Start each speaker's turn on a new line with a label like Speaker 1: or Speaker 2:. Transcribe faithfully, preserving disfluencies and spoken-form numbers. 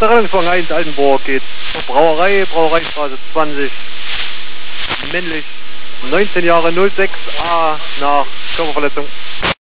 Speaker 1: Erster Rettungswagen eins, Altenburg, geht zur Brauerei, Brauereistraße zwanzig, männlich, neunzehn Jahre, null sechs A nach Körperverletzung.